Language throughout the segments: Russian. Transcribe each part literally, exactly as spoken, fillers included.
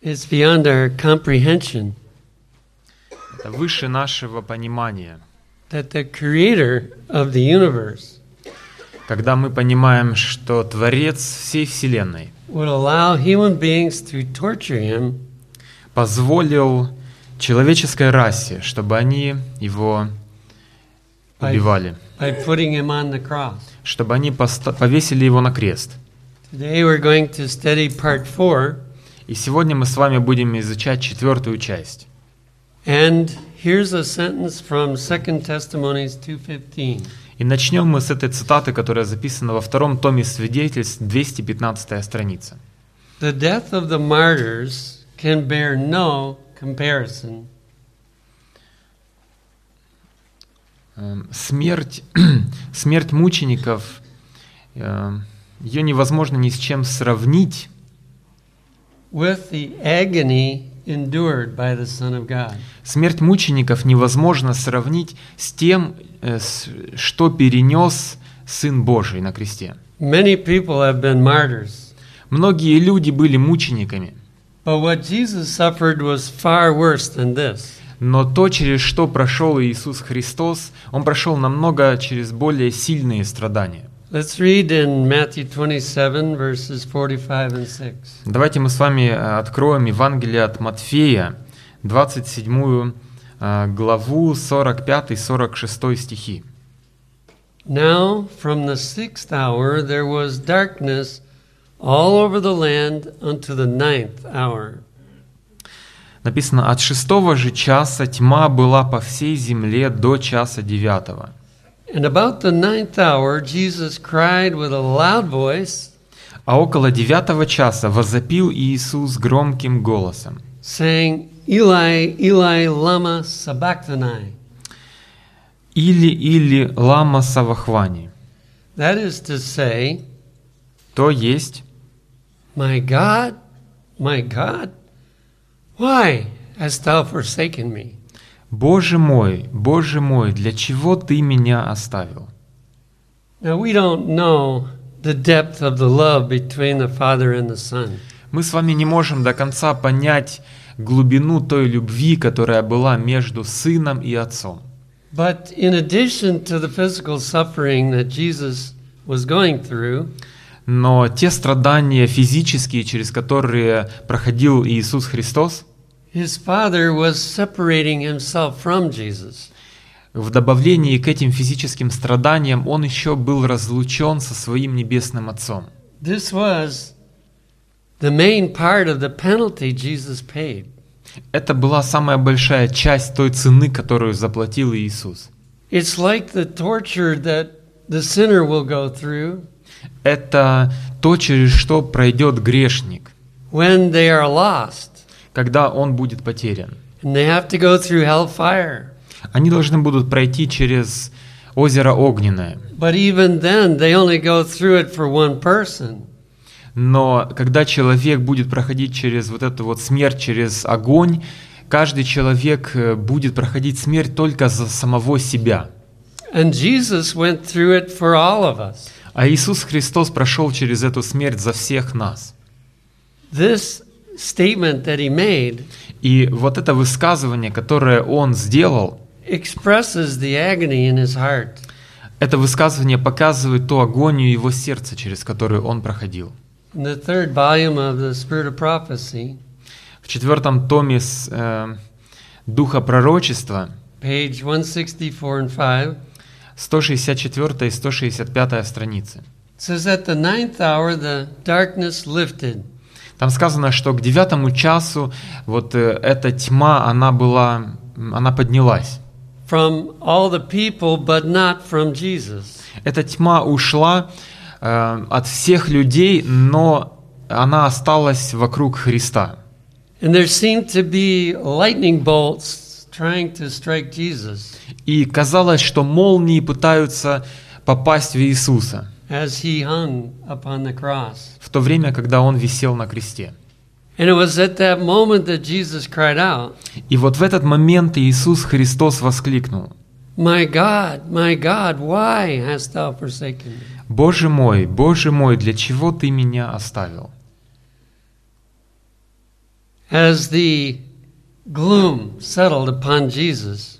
It's beyond our comprehension. Это выше нашего понимания. That the creator of the universe Когда мы понимаем, что Творец всей Вселенной would allow human beings to torture him позволил человеческой расе, чтобы они его убивали, by putting him on the cross. чтобы они поста- повесили его на крест. Today we're going to study part four. И сегодня мы с вами будем изучать четвертую часть. And here's a sentence from Second Testimonies two fifteen. И начнем мы с этой цитаты, которая записана во втором томе свидетельств, двести пятнадцатая страница. The death of the martyrs can bear no comparison. Эм, Смерть, смерть мучеников, э, ее невозможно ни с чем сравнить With the agony endured by the Son of God. Смерть мучеников невозможно сравнить с тем, э, с- что перенес Сын Божий на кресте. Many people have been martyrs, Многие люди были мучениками, but what Jesus suffered was far worse than this. но то, через что прошел Иисус Христос, Он прошел намного через более сильные страдания. Let's read in Matthew twenty-seven, verses forty-five and six. Давайте мы с вами э, откроем Евангелие от Матфея, двадцать седьмую э, главу, сорок пятый сорок шестой стихи. Now from the sixth hour there was darkness all over the land unto the ninth hour. Написано: «От шестого же часа тьма была по всей земле до часа девятого». And about the ninth hour Jesus cried with a loud voice, А около девятого часа возопил Иисус громким голосом: saying, Eli, Eli, lama sabachthani. «Или, или, лама савахвани». That is to say, То есть: My God, my God, why hast thou forsaken me? «Боже мой, Боже мой, для чего Ты меня оставил?» Now we don't know the depth of the love between the Father and the Son. Мы с вами не можем до конца понять глубину той любви, которая была между Сыном и Отцом. But in addition to the physical suffering that Jesus was going through, Но те страдания физические, через которые проходил Иисус Христос, his Father was separating himself from Jesus. в добавлении к этим физическим страданиям Он еще был разлучен со Своим Небесным Отцом. This was the main part of the penalty Jesus paid. Это была самая большая часть той цены, которую заплатил Иисус. It's like the torture that the sinner will go through Это то, через что пройдет грешник, when they are lost когда он будет потерян. and they have to go through hellfire. Они должны будут пройти через озеро Огненное. But even then, they only go through it for one person. Но когда человек будет проходить через вот эту вот смерть, через огонь, каждый человек э, будет проходить смерть только за самого себя. And Jesus went through it for all of us. А Иисус Христос прошел через эту смерть за всех нас. This statement that he made И вот это высказывание, которое Он сделал, expresses the agony in his heart. это высказывание показывает ту агонию Его сердца, через которую Он проходил. In the third volume of the Spirit of Prophecy, В четвертом томе с, э, Духа пророчества, page one sixty-four and five, сто шестьдесят четвёртая и сто шестьдесят пятая страницы. it says, At the ninth hour the darkness lifted, Там сказано, что к девятому часу вот э, эта тьма, она была, она поднялась. from all the people, but not from Jesus. Эта тьма ушла э, от всех людей, но она осталась вокруг Христа. And there seemed to be lightning bolts trying to strike Jesus И казалось, что молнии пытаются попасть в Иисуса as he hung upon the cross. в то время, когда Он висел на кресте. And it was at that moment that Jesus cried out, И вот в этот момент Иисус Христос воскликнул: My God, my God, why hast thou forsaken me? «Боже мой, Боже мой, для чего Ты меня оставил?» as the gloom settled upon Jesus,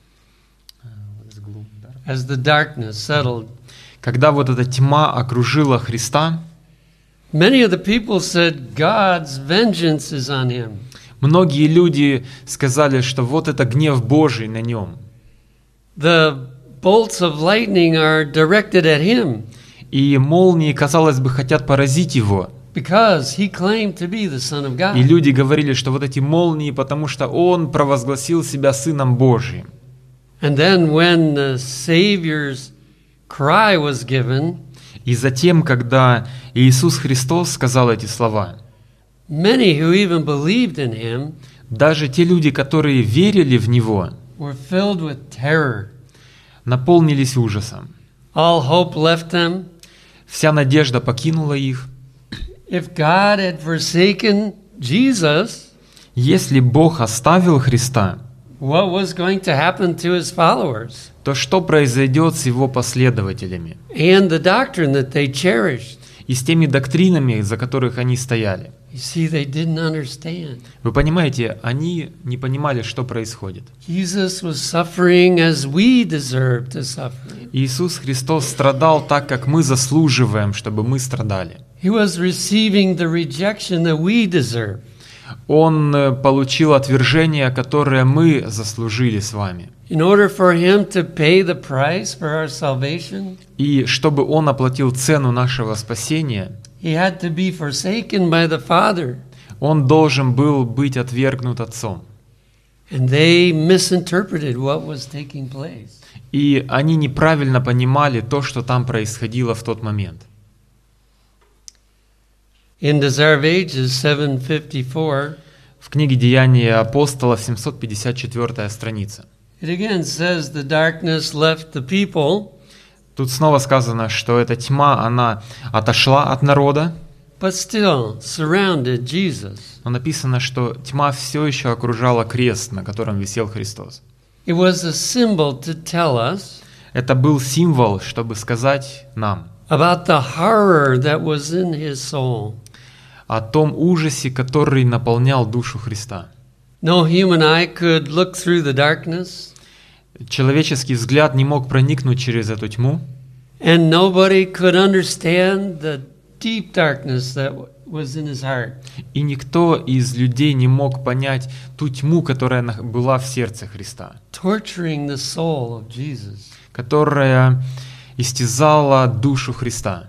as the darkness settled, Когда вот эта тьма окружила Христа, many of the people said, God's vengeance is on him. многие люди сказали, что вот это гнев Божий на нем. The bolts of lightning are directed at him И молнии, казалось бы, хотят поразить его. because he claimed to be the Son of И God. люди говорили, что вот эти молнии, потому что он провозгласил себя Сыном Божиим. And then when the Savior's cry was given, И затем, когда Иисус Христос сказал эти слова, many who even believed in him даже те люди, которые верили в Него, were filled with terror. наполнились ужасом. All hope left them. Вся надежда покинула их. If God had forsaken Jesus, Если Бог оставил Христа, what was going to happen to his followers то что произойдет с Его последователями and the doctrine that they cherished? и с теми доктринами, за которых они стояли? You see, they didn't understand. Вы понимаете, они не понимали, что происходит. Jesus was suffering as we deserve to suffer. Иисус Христос страдал так, как мы заслуживаем, чтобы мы страдали. He was receiving the rejection that we deserve. Он э, получил отвержение, которое мы заслужили с вами. In order for him to pay the price for our salvation, И чтобы Он оплатил цену нашего спасения, he had to be forsaken by the Father. Он должен был быть отвергнут Отцом. And they misinterpreted what was taking place. И они неправильно понимали то, что там происходило в тот момент. In Desire of Ages seven fifty-four, В книге «Деяния апостолов», семьсот пятьдесят четвёртая страница. it again says the darkness left the people, Тут снова сказано, что эта тьма, она отошла от народа, but still surrounded Jesus. но написано, что тьма все еще окружала крест, на котором висел Христос. It was a symbol to tell us Это был символ, чтобы сказать нам about the horror that was in his soul. о том ужасе, который наполнял душу Христа. No human eye could look through the darkness, Человеческий взгляд не мог проникнуть через эту тьму, and nobody could understand the deep darkness that was in his heart. и никто из людей не мог понять ту тьму, которая на- была в сердце Христа, Torturing the soul of Jesus. которая истязала душу Христа.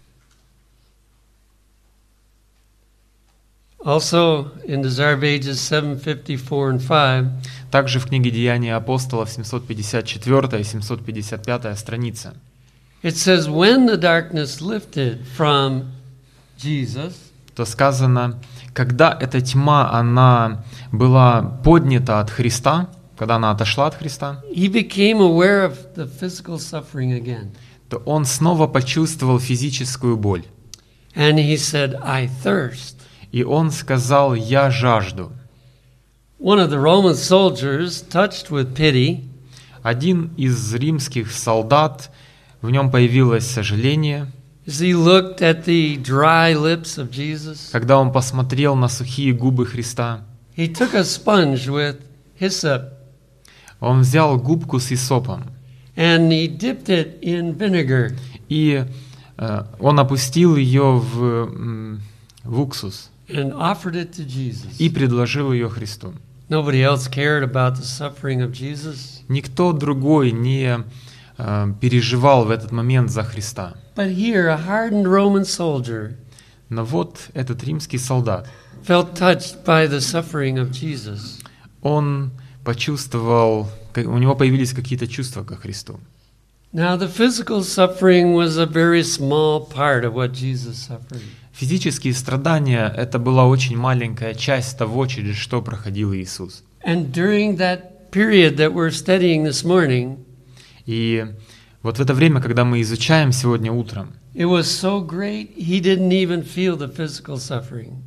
Also, in Desire of Ages seven fifty-four and five, Также в книге «Деяния апостолов» семьсот пятьдесят четвёртая и семьсот пятьдесят пятая страница. it says, when the darkness lifted from Jesus, То сказано, когда эта тьма, она была поднята от Христа, когда она отошла от Христа, he became aware of the physical suffering again. то он снова почувствовал физическую боль. And he said, I thirst. И он сказал: «Я жажду». One of the Roman soldiers, touched with pity, Один из римских солдат, в нем появилось сожаление, as he looked at the dry lips of Jesus, когда он посмотрел на сухие губы Христа. he took a sponge with hyssop Он взял губку с исопом, and he dipped it in vinegar. и э, он опустил ее в, м, в уксус And offered it to Jesus. и предложил ее Христу. Nobody else cared about the suffering of Jesus. Никто другой не э, переживал в этот момент за Христа. But here, a hardened Roman soldier Но вот этот римский солдат, felt touched by the suffering of Jesus. он почувствовал, как- у него появились какие-то чувства ко Христу. Now, the physical suffering was a very small part of what Jesus suffered. Физические страдания — это была очень маленькая часть того, через что проходил Иисус. And during that period that we're studying this morning, И вот в это время, когда мы изучаем сегодня утром, it was so great, he didn't even feel the physical suffering.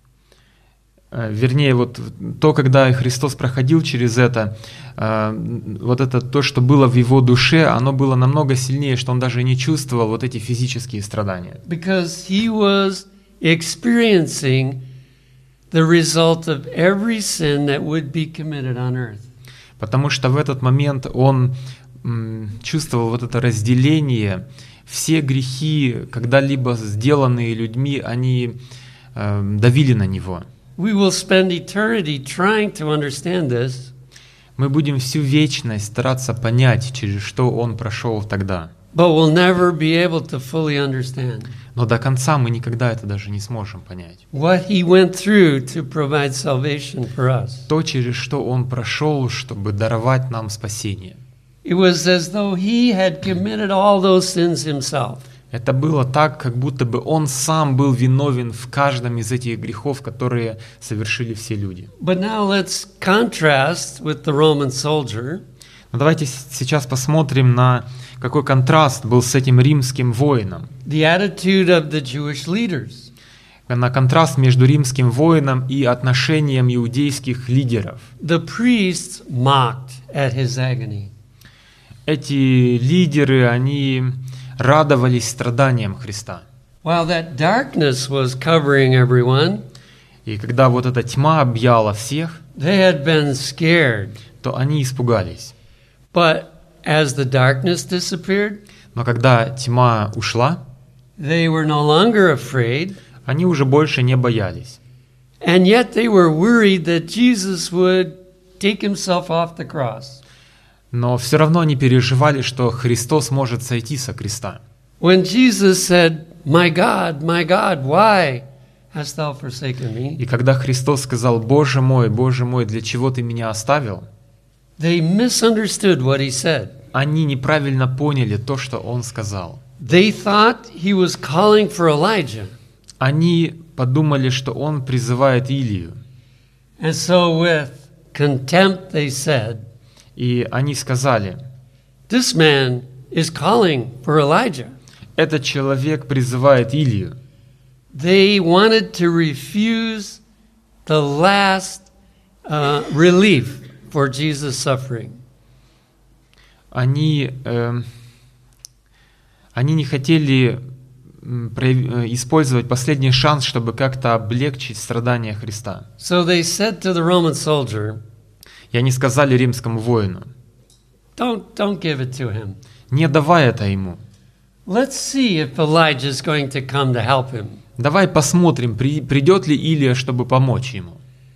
э, вернее, вот то, когда Христос проходил через это, э, вот это то, что было в его душе, оно было намного сильнее, что он даже не чувствовал вот эти физические страдания. Because he was experiencing the result of every sin that would be committed on earth. Потому что в этот момент он м, чувствовал вот это разделение. Все грехи, когда-либо сделанные людьми, они э, давили на него. We will spend eternity trying to understand this, Мы будем всю вечность стараться понять, через что он прошел тогда. but we'll never be able to fully understand Но до конца мы никогда это даже не сможем понять. what he went through to provide salvation for us. То, через что он прошел, чтобы даровать нам спасение. It was as though he had committed all those sins himself. Это было так, как будто бы он сам был виновен в каждом из этих грехов, которые совершили все люди. But now let's contrast with the Roman soldier. Но давайте с- сейчас посмотрим на какой контраст был с этим римским воином. The attitude of the Jewish leaders. На контраст между римским воином и отношением иудейских лидеров. The priests mocked at his agony. Эти лидеры, они радовались страданиям Христа. While that darkness was covering everyone, И когда вот эта тьма объяла всех, they had been scared. то они испугались. But as the darkness disappeared, Но когда тьма ушла, they were no longer afraid, они уже больше не боялись. and yet they were worried that Jesus would take himself off the cross. Но все равно они переживали, что Христос может сойти со креста. When Jesus said, "My God, my God, why hast thou forsaken me?" И когда Христос сказал: «Боже мой, Боже мой, для чего ты меня оставил?», They misunderstood what he said. они неправильно поняли то, что Он сказал. They thought he was calling for Elijah. Они подумали, что Он призывает Илию. And so with contempt they said, И они сказали: "This man is calling for Elijah." «Этот человек призывает Илию». They wanted to refuse the last uh, relief for Jesus' suffering. Они, э, они не хотели м, прояв- э, использовать последний шанс, чтобы как-то облегчить страдания Христа. So they said to the Roman soldier, И они сказали римскому воину: don't, don't give it to him. «Не давай это ему. Let's see if Elijah is going to come to help him. Давай посмотрим, при- придет ли Илия, чтобы помочь ему».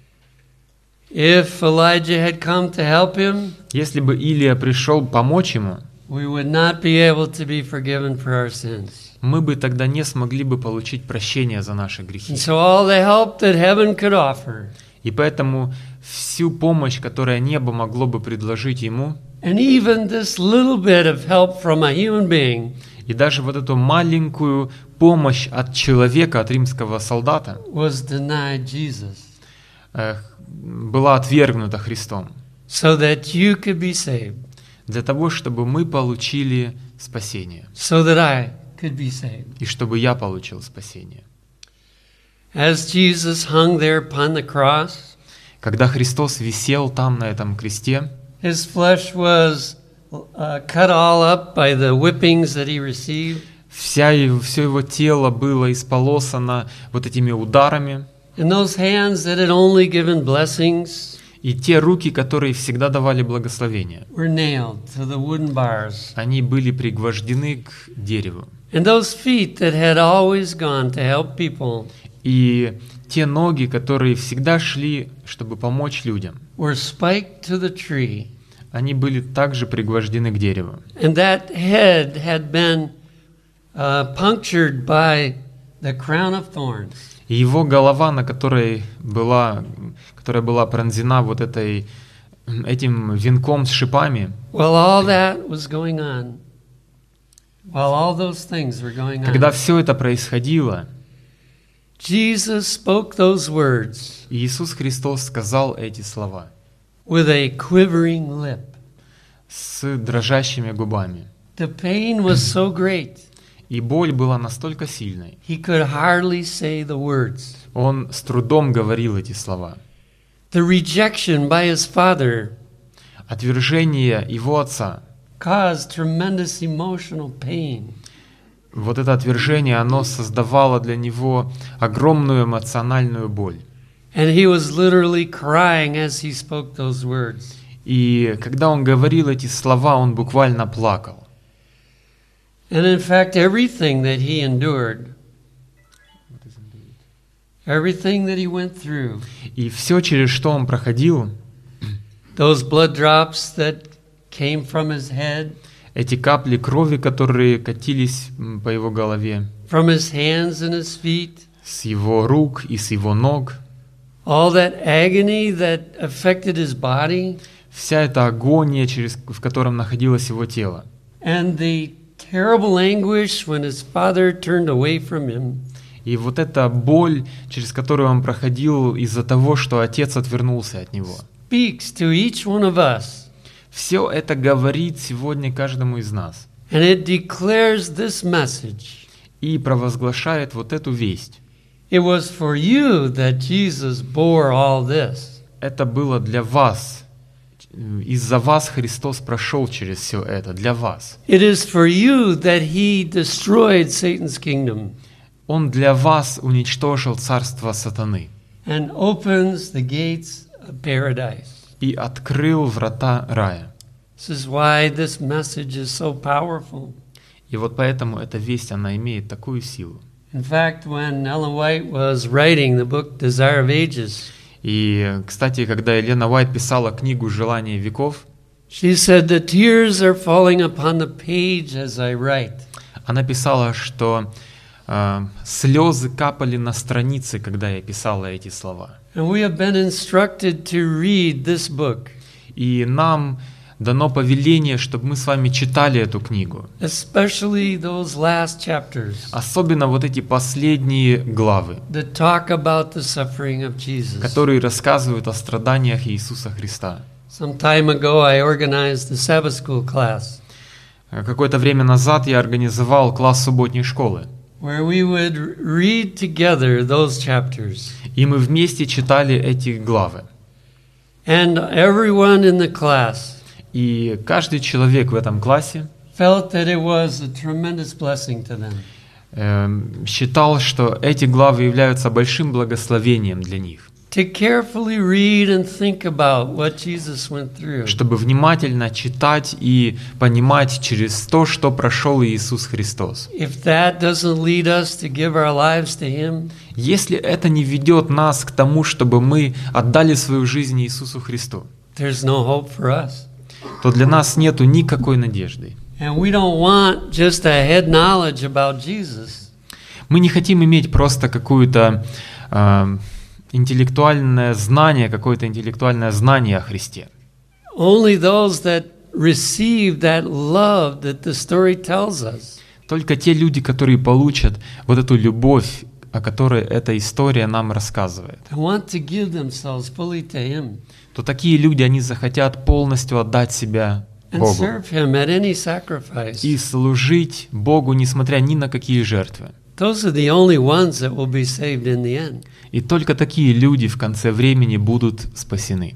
If Elijah had come to help him, Если бы Илия пришел помочь ему, we would not be able to be forgiven for our sins. мы бы тогда не смогли бы получить прощение за наши грехи. And so all the help that heaven could offer, И поэтому всю помощь, которую небо могло бы предложить ему, and even this little bit of help from a human being, и даже вот эту маленькую помощь от человека, от римского солдата, was denied Jesus, э, была отвергнута Христом, so that you could be saved, для того, чтобы мы получили спасение, so that I could be saved. и чтобы я получил спасение. As Jesus hung there upon the cross, Когда Христос висел там, на этом кресте, his flesh was uh, cut all up by the whippings that he received. вся его, все его тело было исполосано вот этими ударами, And those hands that had only given blessings и те руки, которые всегда давали благословение, were nailed to the wooden bars. они были пригвождены к дереву. And those feet that had always gone to help people И те ноги, которые всегда шли, чтобы помочь людям, were spiked to the tree. они были также пригвождены к дереву. And that head had been uh, punctured by the crown of thorns. И его голова, на которой была, которая была пронзена вот этой, этим венком с шипами, While all that was going on, while all those things were going когда on, все это происходило, Jesus spoke those words Иисус Христос сказал эти слова with a quivering lip. с дрожащими губами. The pain was so great, И боль была настолько сильной, he could hardly say the words. он с трудом говорил эти слова. The rejection by his father Отвержение его отца, caused tremendous emotional pain. вот это отвержение, оно создавало для него огромную эмоциональную боль. And he was literally crying as he spoke those words. И когда он говорил эти слова, он буквально плакал. And in fact, everything that he endured, everything that he went through, И все, через что он проходил, those blood drops that came from his head, эти капли крови, которые катились м, по его голове, from his hands and his feet, с его рук и с его ног, all that agony that affected his body, вся эта агония, через, в котором находилось его тело, and the terrible anguish when his father turned away from him, и вот эта боль, через которую он проходил из-за того, что отец отвернулся от него. speaks to each one of us. Все это говорит сегодня каждому из нас And it declares this message. и провозглашает вот эту весть. It was for you that Jesus bore all this. Это было для вас. Из-за вас Христос прошел через все это, для вас. It is for you that he destroyed Satan's kingdom Он для вас уничтожил царство сатаны and opens the gates of paradise. и открыл врата рая. This is why this message is so powerful. И вот поэтому эта весть, она имеет такую силу. In fact, when Ellen White was writing the book Desire of Ages, И, кстати, когда Елена Уайт писала книгу «Желание веков», she said, "The tears are falling upon the page as I write." она писала, что э, слезы капали на странице, когда я писала эти слова. And we have been instructed to read this book, И нам дано повеление, чтобы мы с вами читали эту книгу. especially those last chapters Особенно вот эти последние главы, that talk about the suffering of Jesus. которые рассказывают о страданиях Иисуса Христа. Some time ago, I organized the Sabbath school class, Какое-то время назад я организовал класс субботней школы, where we would read together those chapters. и мы вместе читали эти главы. And everyone in the class И каждый человек в этом классе felt that it was a tremendous blessing to them. эм, считал, что эти главы являются большим благословением для них, To carefully read and think about what Jesus went through. чтобы внимательно читать и понимать через то, что прошел Иисус Христос. If that doesn't lead us to give our lives to Him, Если это не ведет нас к тому, чтобы мы отдали свою жизнь Иисусу Христу, there's no hope for us. то для нас нету никакой надежды. And we don't want just a head knowledge about Jesus. Мы не хотим иметь просто какое-то э, интеллектуальное знание, какое-то интеллектуальное знание о Христе. Only those that receive that love that the story tells us. Только те люди, которые получат вот эту любовь, о которой эта история нам рассказывает, They want to give themselves fully to Him то такие люди, они захотят полностью отдать себя and Богу serve Him at any sacrifice. и служить Богу, несмотря ни на какие жертвы. Those are the only ones that will be saved in the end. И только такие люди в конце времени будут спасены.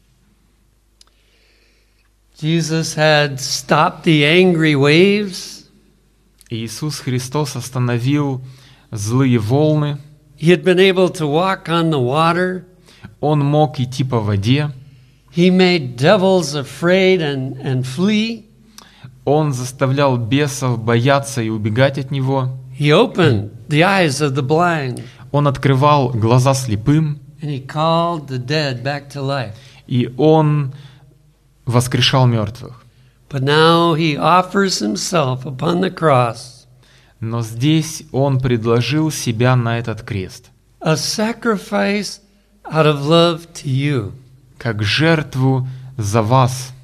Jesus had stopped the angry waves. Иисус Христос остановил злые волны. He had been able to walk on the water. Он мог идти по воде. He made devils afraid and, and flee. Он заставлял бесов бояться и убегать от Него. He opened the eyes of the blind. Он открывал глаза слепым. And He called the dead back to life. И Он воскрешал мертвых. But now He offers Himself upon the cross, Но здесь Он предложил себя на этот крест, a sacrifice out of love to you. как жертву за вас.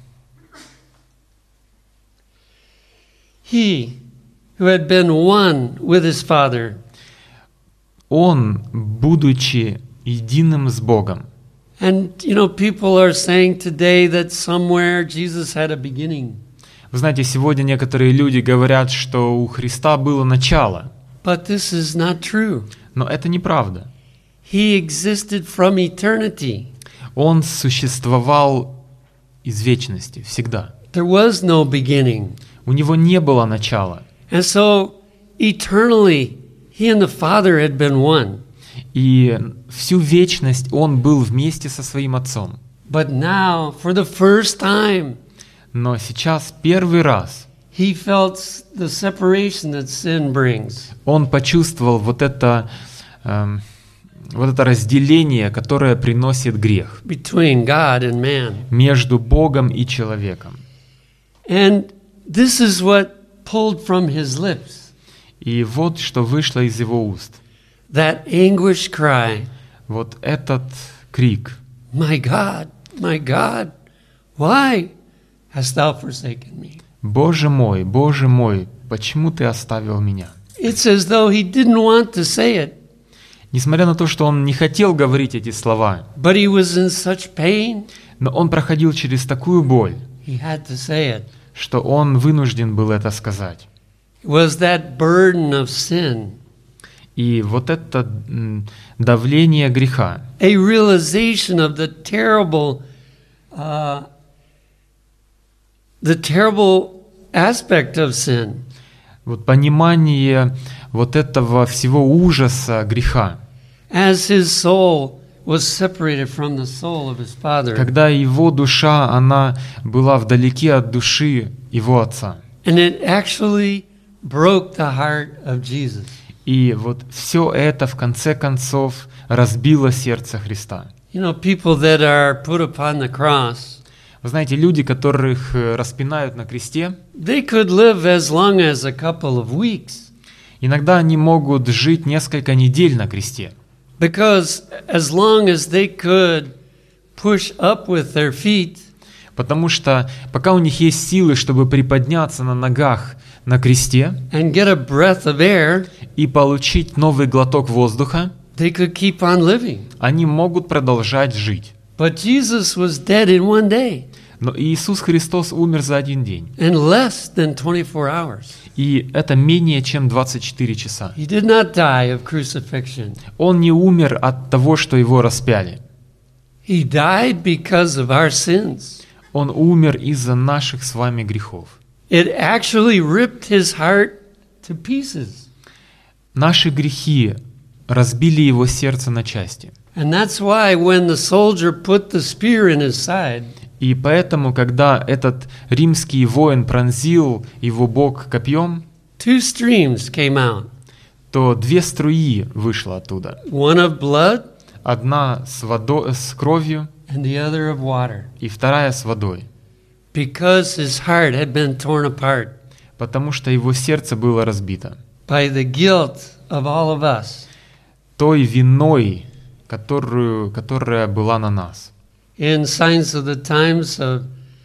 He, who had been one with His Father, Он, будучи единым с Богом. and you know, people are saying today that somewhere Jesus had a beginning. Вы знаете, сегодня некоторые люди говорят, что у Христа было начало, But this is not true. но это неправда. He existed from eternity. Он существовал из вечности, всегда. There was no beginning. У Него не было начала. And so, eternally, He and the Father had been one. И всю вечность он был вместе со своим отцом. But now, for the first time, Но сейчас первый раз he felt the separation that sin brings. он почувствовал вот это, эм, вот это разделение, которое приносит грех Between God and man. между Богом и человеком. And this is what pulled from his lips, И вот что вышло из его уст. that anguish cry, Вот этот крик. My God, my God, why hast thou forsaken me? «Боже мой, Боже мой, почему ты оставил меня?» It's as though he didn't want to say it, Несмотря на то, что он не хотел говорить эти слова, but he was in such pain, но он проходил через такую боль, he had to say it. что он вынужден был это сказать. It was that burden of sin, И вот это м, давление греха, a realization of the terrible, uh, the terrible aspect of sin. вот понимание вот этого всего ужаса греха, As his soul was separated from the soul of his father. когда его душа, она была вдалеке от души его отца. And it actually broke the heart of Jesus. И вот все это в конце концов разбило сердце Христа. You know, people that are put upon the cross, Вы знаете, люди, которых э, распинают на кресте, they could live as long as a couple of weeks. иногда они могут жить несколько недель на кресте. Because as long as they could push up with their feet, Потому что пока у них есть силы, чтобы приподняться на ногах на кресте and get a breath of air, и получить новый глоток воздуха, they could keep on living. они могут продолжать жить. But Jesus was dead in one day, Но Иисус Христос умер за один день. in less than twenty-four hours. И это менее чем двадцать четыре часа. He did not die of crucifixion. Он не умер от того, что его распяли. He died because of our sins. Он умер из-за наших с вами грехов. It actually ripped his heart to pieces. Наши грехи разбили его сердце на части. And that's why when the soldier put the spear in his side, И поэтому, когда этот римский воин пронзил его бок копьем, two streams came out, то две струи вышло оттуда. one of blood Одна с, водой, с кровью and the other of water, и вторая с водой. because his heart had been torn apart Потому что его сердце было разбито by the guilt of all of us. той виной, которую, которая была на нас. In Signs of the Times of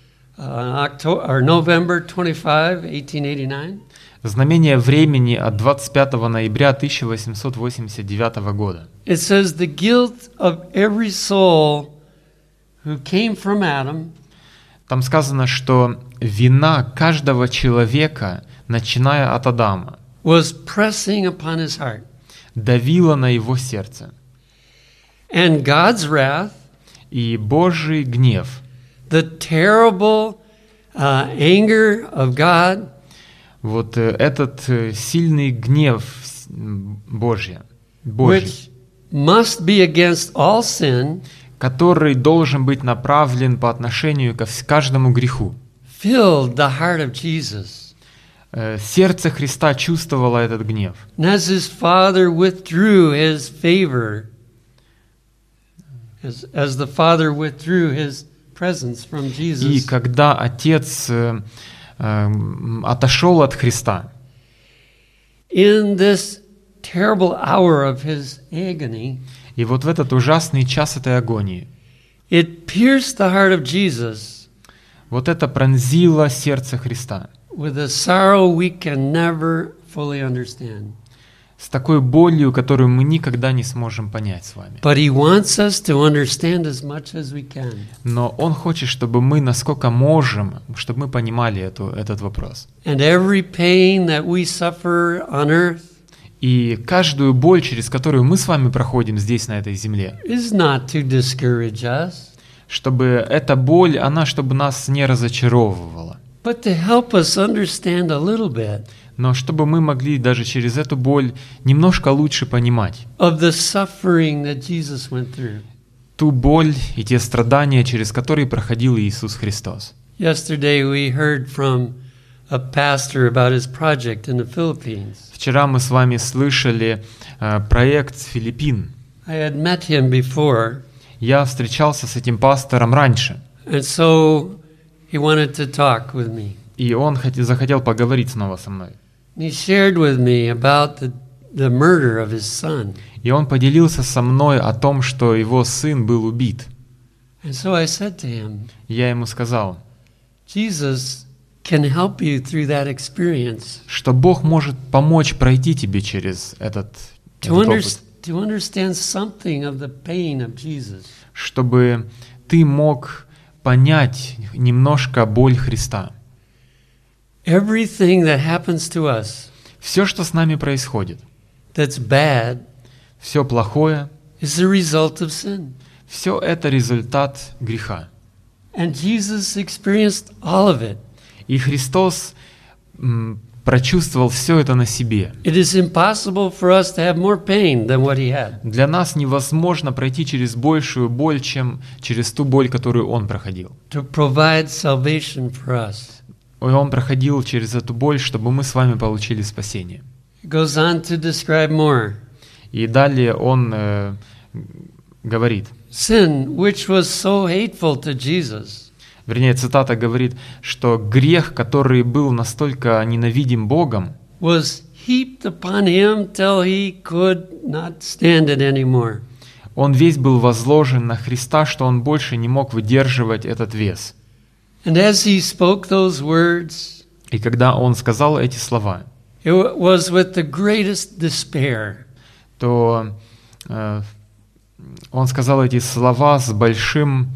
uh, October, or November twenty-fifth, eighteen eighty-nine, Знамение времени от двадцать пятого ноября тысяча восемьсот восемьдесят девятого года. it says, the guilt of every soul who came from Adam Там сказано, что вина каждого человека, начиная от Адама, was pressing upon his heart. давила на его сердце. And God's wrath, И Божий гнев, the terrible uh, anger of God, вот э, этот э, сильный гнев с- м, Божий, Божий, which must be against all sin, который должен быть направлен по отношению ко вс- каждому греху. filled the heart of Jesus. Э, Сердце Христа чувствовало этот гнев. And as his father withdrew his favor, as, as the father withdrew his presence from И Jesus, когда Отец э, э, м, отошел от Христа, in this terrible hour of his agony, и вот в этот ужасный час этой агонии, it pierced the heart of Jesus вот это пронзило сердце Христа with a sorrow we can never fully understand. с такой болью, которую мы никогда не сможем понять с вами. But he wants us to understand as much as we can. Но Он хочет, чтобы мы, насколько можем, чтобы мы понимали эту, этот вопрос. And every pain that we suffer on earth И каждую боль, через которую мы с вами проходим здесь, на этой земле, is not to discourage us, чтобы эта боль, она, чтобы нас не разочаровывала, but to help us understand a little bit но чтобы мы могли даже через эту боль немножко лучше понимать of the suffering that Jesus went through. ту боль и те страдания, через которые проходил Иисус Христос. Yesterday we heard from a pastor about his project in the Philippines. Вчера мы с вами слышали э, проект с Филиппин. I had met him before, Я встречался с этим пастором раньше, and so he wanted to talk with me. и он хот- захотел поговорить снова со мной. He shared with me about the, the murder of his son. И он поделился со мной о том, что его сын был убит. And so I said to him, Я ему сказал, Jesus can help you through that experience что Бог может помочь пройти тебе через этот, to, этот under, опыт, to understand something of the pain of Jesus. чтобы ты мог понять немножко боль Христа. Everything that happens to us Все, что с нами происходит, that's bad все плохое, is the result of sin. все это результат греха. And Jesus experienced all of it. И Христос м, прочувствовал все это на себе. It is impossible for us to have more pain than what he had. Для нас невозможно пройти через большую боль, чем через ту боль, которую Он проходил. To provide salvation for us. И Он проходил через эту боль, чтобы мы с вами получили спасение. It goes on to describe more. И далее Он э, говорит, Sin, which was so hateful to Jesus, вернее, цитата говорит, что грех, который был настолько ненавидим Богом, was heaped upon him till he could not stand it anymore. он весь был возложен на Христа, что Он больше не мог выдерживать этот вес. And as he spoke those words, И когда Он сказал эти слова, it was with the greatest despair. то э, Он сказал эти слова с большим,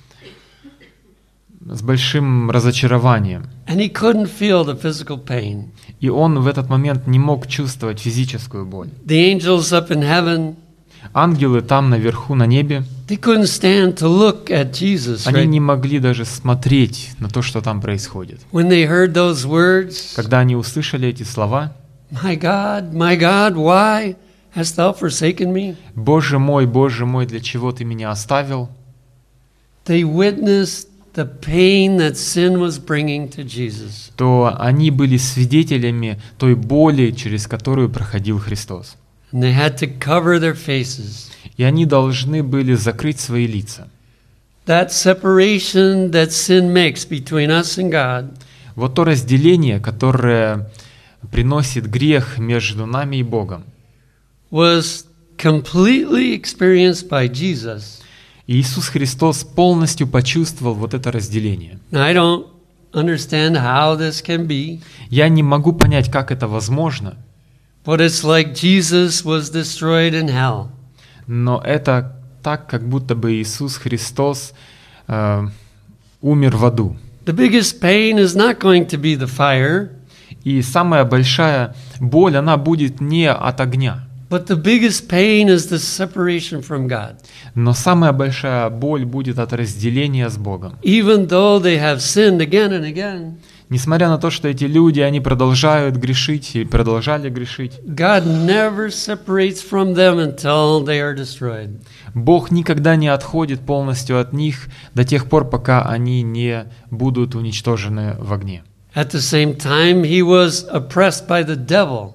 с большим разочарованием. And he couldn't feel the physical pain. И Он в этот момент не мог чувствовать физическую боль. The angels up in heaven, Ангелы там наверху на небе, they couldn't stand to look at Jesus. они Right? не могли даже смотреть на то, что там происходит. When they heard those words, Когда они услышали эти слова, "My God, my God, why hast thou forsaken me?" «Боже мой, Боже мой, для чего Ты меня оставил?», They witnessed the pain that sin was bringing to Jesus. то они были свидетелями той боли, через которую проходил Христос. And they had to cover their faces. И они должны были закрыть свои лица. That separation that sin makes between us and God Вот то разделение, которое приносит грех между нами и Богом, was completely experienced by Jesus. и Иисус Христос полностью почувствовал вот это разделение. Now, I don't understand how this can be, Я не могу понять, как это возможно, but it's like Jesus was destroyed in hell. но это так, как будто бы Иисус Христос э, умер в аду. The biggest pain is not going to be the fire, И самая большая боль, она будет не от огня, but the biggest pain is the separation from God. но самая большая боль будет от разделения с Богом. Even though they have sinned again and again, Несмотря на то, что эти люди, они продолжают грешить и продолжали грешить, God never separates from them until they are destroyed. Бог никогда не отходит полностью от них до тех пор, пока они не будут уничтожены в огне. At the same time, he was oppressed by the devil.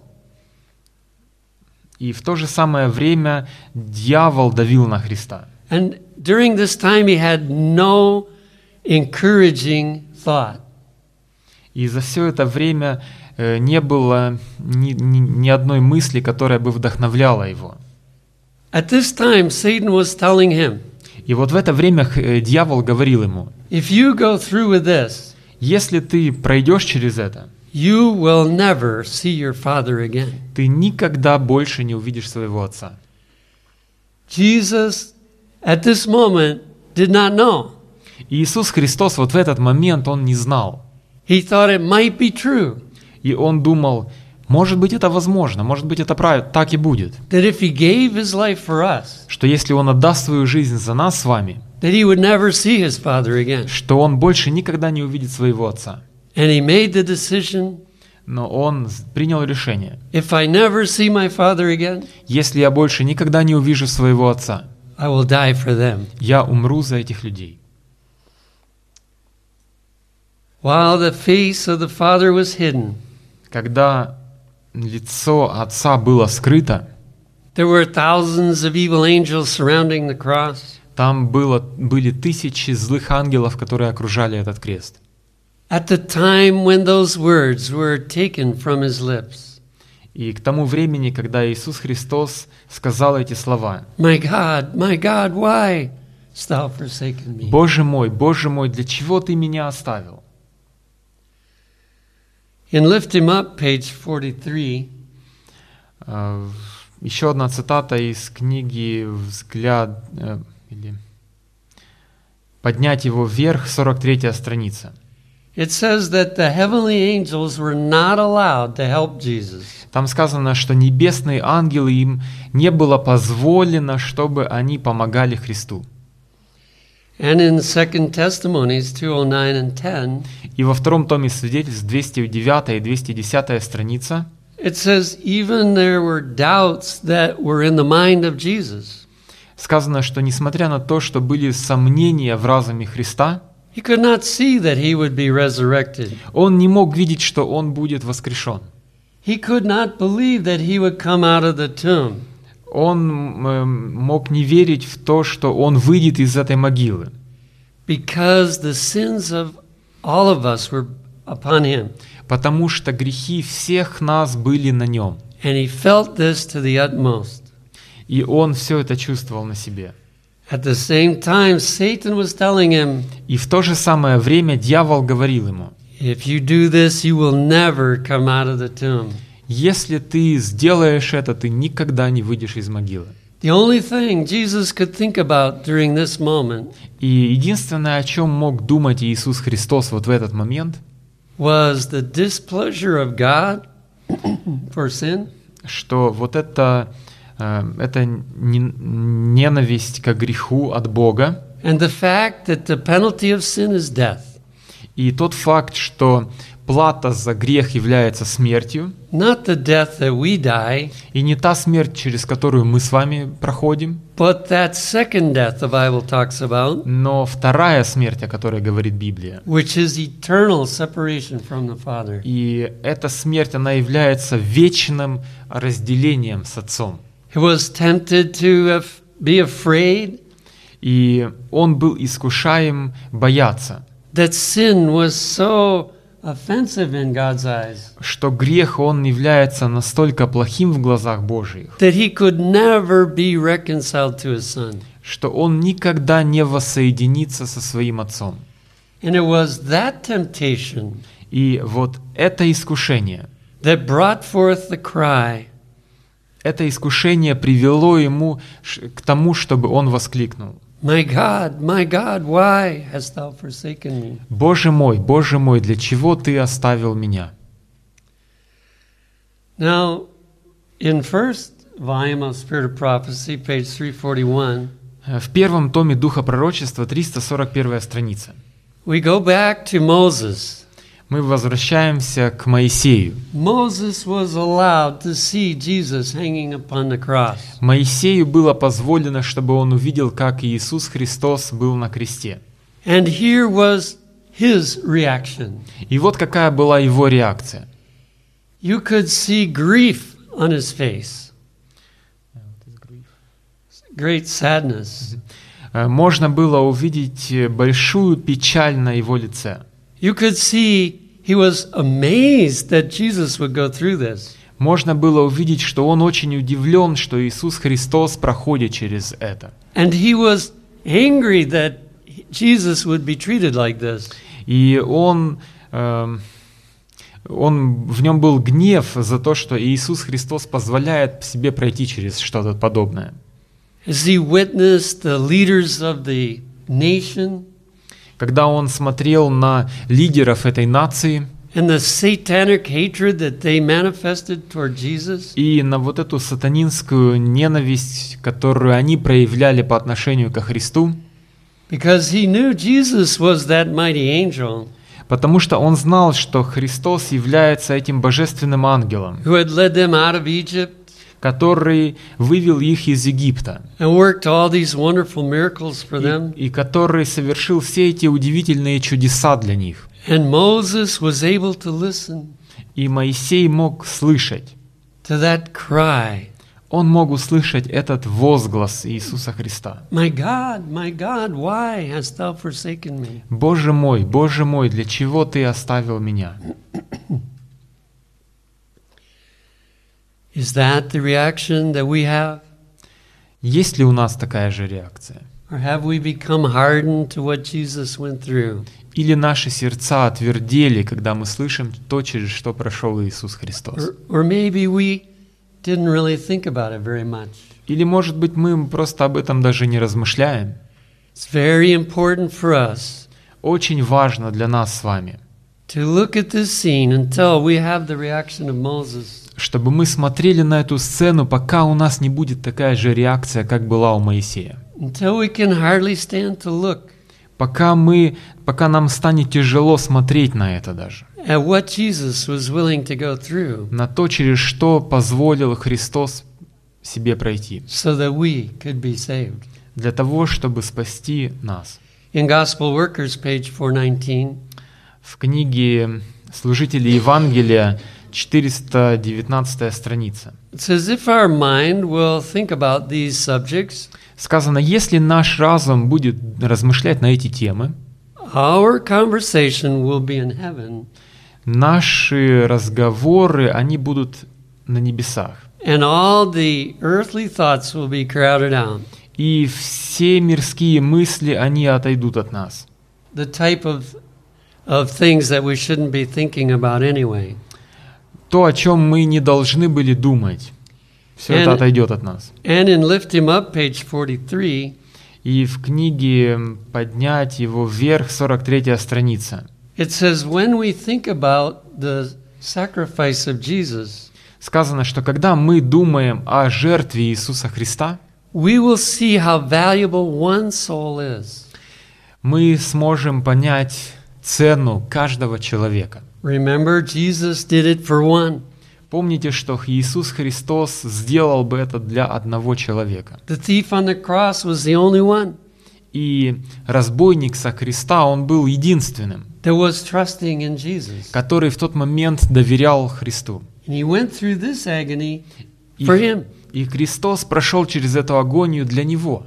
И в то же самое время дьявол давил на Христа. And during this time, he had no encouraging thought. И за все это время э, не было ни, ни, ни одной мысли, которая бы вдохновляла его. At this time, Satan was telling him, И вот в это время э, дьявол говорил ему, if you go through with this, если ты пройдешь через это, you will never see your father again. ты никогда больше не увидишь своего отца. Jesus, at this moment, did not know. И Иисус Христос вот в этот момент, Он не знал. He thought it might be true, И Он думал, может быть, это возможно, может быть, это правильно, так и будет. that if he gave his life for us, Что если Он отдаст свою жизнь за нас с вами, that he would never see his father again. что Он больше никогда не увидит своего отца. And he made the decision но он принял решение. If I never see my father again, Если я больше никогда не увижу своего отца, I will die for them. я умру за этих людей. While the face of the father was hidden, Когда лицо отца было скрыто, there were thousands of evil angels surrounding the cross. там было, были тысячи злых ангелов, которые окружали этот крест. At the time when those words were taken from his lips, И к тому времени, когда Иисус Христос сказал эти слова: "My God, my God, why hast thou forsaken me?" «Боже мой, Боже мой, для чего ты меня оставил?» In Lift Him Up, page forty-three, Э, Еще одна цитата из книги «Взгляд» э, или «Поднять его вверх», сорок третья страница. it says that the heavenly angels were not allowed to help Jesus. Там сказано, что небесные ангелы, им не было позволено, чтобы они помогали Христу. And in Second Testimonies two oh nine and ten, И во втором томе свидетельств двести девятая и двести десятая страница it says even there were doubts that were in the mind of Jesus. сказано, что несмотря на то, что были сомнения в разуме Христа, He could not see that he would be resurrected. он не мог видеть, что он будет воскрешен. He could not believe that he would come out of the tomb. Он э, мог не верить в то, что он выйдет из этой могилы, Because the sins of all of us were upon him. потому что грехи всех нас были на нем. And he felt this to the utmost. И он все это чувствовал на себе. At the same time, Satan was telling him, И в то же самое время дьявол говорил ему: if you do this, you will never come out of the tomb. если ты сделаешь это, ты никогда не выйдешь из могилы. The only thing Jesus could think about during this moment И единственное, о чем мог думать Иисус Христос вот в этот момент, was the displeasure of God for sin что вот это, э, это не- ненависть к греху от Бога, and the fact that the penalty of sin is death. и тот факт, что плата за грех является смертью, Not the death that we die, и не та смерть, через которую мы с вами проходим, but that second death the Bible talks about, но вторая смерть, о которой говорит Библия. which is eternal separation from the Father. И эта смерть, она является вечным разделением с Отцом. He was tempted to af- be afraid И он был искушаем бояться, that sin was so offensive in God's eyes что грех, он является настолько плохим в глазах Божьих, that he could never be reconciled to his son. что он никогда не воссоединится со своим Отцом. And it was that temptation И вот это искушение, that brought forth the cry, это искушение привело ему ш- к тому, чтобы он воскликнул: "My God, my God, why hast thou forsaken me?" «Боже мой, Боже мой, для чего ты оставил меня?» Now, in first volume of Spirit of Prophecy, page three forty-one, В первом томе Духа пророчества, триста сорок первая страница, we go back to Moses. мы возвращаемся к Моисею. Moses was allowed to see Jesus hanging upon the cross. Моисею было позволено, чтобы он увидел, как Иисус Христос был на кресте. And here was his reaction. И вот какая была его реакция. You could see grief on his face, great sadness. Э, Можно было увидеть э, большую печаль на его лице. You could see he was amazed that Jesus would go through this. Можно было увидеть, что он очень удивлен, что Иисус Христос проходит через это. And he was angry that Jesus would be treated like this. И он, эм, он, в нем был гнев за то, что Иисус Христос позволяет себе пройти через что-то подобное. As he witnessed the leaders of the nation Когда он смотрел на лидеров этой нации and the satanic hatred that they manifested toward Jesus, и на вот эту сатанинскую ненависть, которую они проявляли по отношению ко Христу, because he knew Jesus was that mighty angel, потому что он знал, что Христос является этим божественным ангелом, who had led them out of Egypt который вывел их из Египта, and worked all these wonderful miracles for them. и, и который совершил все эти удивительные чудеса для них. And Moses was able to listen И Моисей мог слышать, to that cry, он мог услышать этот возглас Иисуса Христа. "My God, my God, why hast thou forsaken me?" «Боже мой, Боже мой, для чего Ты оставил меня?» Is that the reaction that we have? Есть ли у нас такая же реакция? Or have we become hardened to what Jesus went through? Или наши сердца отвердели, когда мы слышим то, через что прошел Иисус Христос? Or, or maybe we didn't really think about it very much. Или, может быть, мы просто об этом даже не размышляем? It's very important for us Очень важно для нас с вами, to look at this scene until we have the reaction of Moses. чтобы мы смотрели на эту сцену, пока у нас не будет такая же реакция, как была у Моисея. Until we can hardly stand to look Пока, мы, пока нам станет тяжело смотреть на это даже. at what Jesus was willing to go through На то, через что позволил Христос себе пройти. so that we could be saved. Для того, чтобы спасти нас. In Gospel Workers, page four nineteen, В книге «Служители Евангелия», четыреста девятнадцатая страница. it says, "If our mind will think about these subjects, Сказано, если наш разум будет размышлять на эти темы, our conversation will be in heaven, наши разговоры, они будут на небесах. and all the earthly thoughts will be crowded out." И все мирские мысли, они отойдут от нас. The type of, of things that we shouldn't be thinking about anyway. То, о чем мы не должны были думать, все это And- отойдет от нас. And in Lift Him Up, page forty-three, И в книге «Поднять его вверх», сорок третья страница, it says, "When we think about the sacrifice of Jesus, сказано, что когда мы думаем о жертве Иисуса Христа, we will see how valuable one soul is." мы сможем понять цену каждого человека. Remember, Jesus did it for one. Помните, что Иисус Христос сделал бы это для одного человека. The thief on the cross was the only one И разбойник со креста, он был единственным, that was trusting in Jesus. который в тот момент доверял Христу. And he went through this agony И, for him. и Христос прошел через эту агонию для него.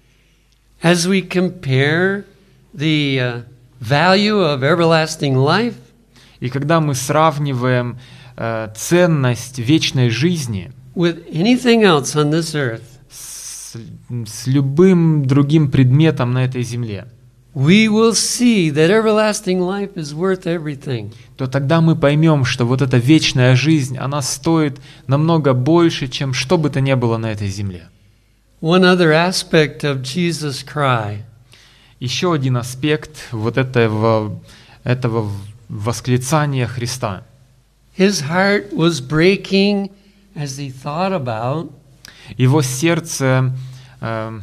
As we compare the uh, value of everlasting life И когда мы сравниваем э, ценность вечной жизни with anything else on this earth, с, с любым другим предметом на этой земле, we will see that everlasting life is worth everything. то тогда мы поймем, что вот эта вечная жизнь, она стоит намного больше, чем что бы то ни было на этой земле. One other aspect of Jesus' cry Еще один аспект вот этого, этого восклицания Христа. His heart was breaking as he thought about Его сердце, э,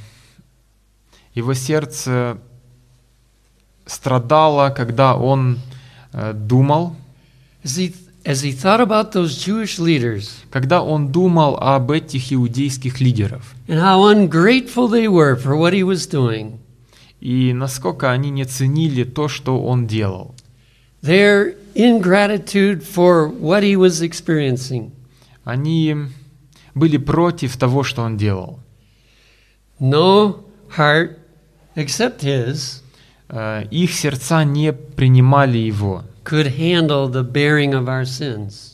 его сердце страдало, когда он э, думал, as he as he thought about those Jewish leaders когда он думал об этих иудейских лидеров and how ungrateful they were for what he was doing. и насколько они не ценили то, что он делал. Their ingratitude for what he was experiencing. Они были против того, что он делал. No heart except his Э, Их сердца не принимали его. could handle the bearing of our sins.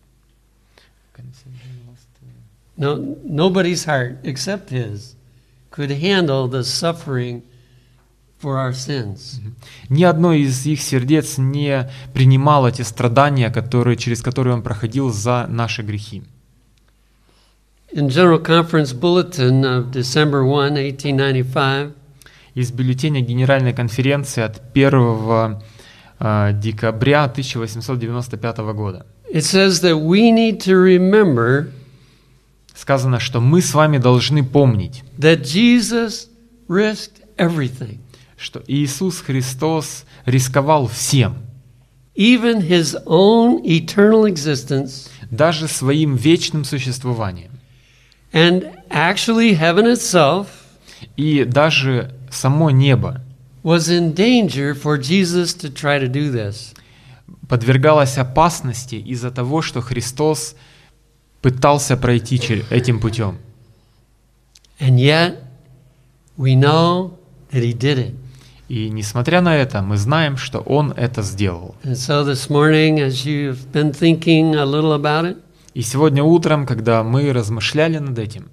No, nobody's heart except his could handle the suffering for our sins. Ни одно из их сердец не принимало те страдания, которые, через которые он проходил за наши грехи. In General Conference Bulletin of December first, eighteen ninety-five, Из бюллетеня Генеральной конференции от первого э, декабря тысяча восемьсот девяносто пятого года it says that we need to remember сказано, что мы с вами должны помнить, that Jesus risked everything. что Иисус Христос рисковал всем. even his own eternal existence, даже своим вечным существованием. and actually heaven itself И даже само небо was in danger for Jesus to try to do this. подвергалось опасности из-за того, что Христос пытался пройти чер- этим путем. And yet, we know that he did it. И несмотря на это, мы знаем, что Он это сделал. And so this morning, as you've been thinking a little about it, И сегодня утром, когда мы размышляли над этим,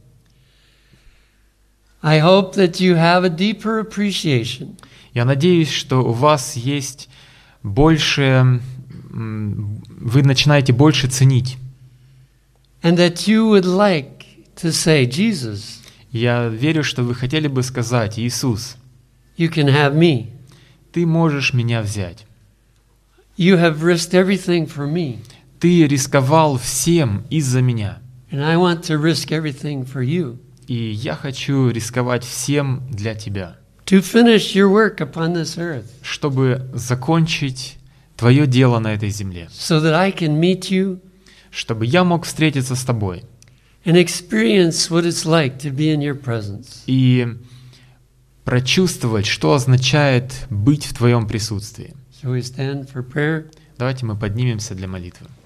I hope that you have a deeper appreciation я надеюсь, что у вас есть больше, м, вы начинаете больше ценить. and that you would like to say, Jesus, Я верю, что вы хотели бы сказать: Иисус, you can have me. Ты можешь меня взять. You have risked everything for me, Ты рисковал всем из-за меня. and I want to risk everything for you. И я хочу рисковать всем для Тебя, To finish your work upon this earth, чтобы закончить Твое дело на этой земле, so that I can meet you чтобы я мог встретиться с Тобой and experience what it's like to be in your presence. и прочувствовать, что означает быть в Твоем присутствии. So we stand for prayer. Давайте мы поднимемся для молитвы.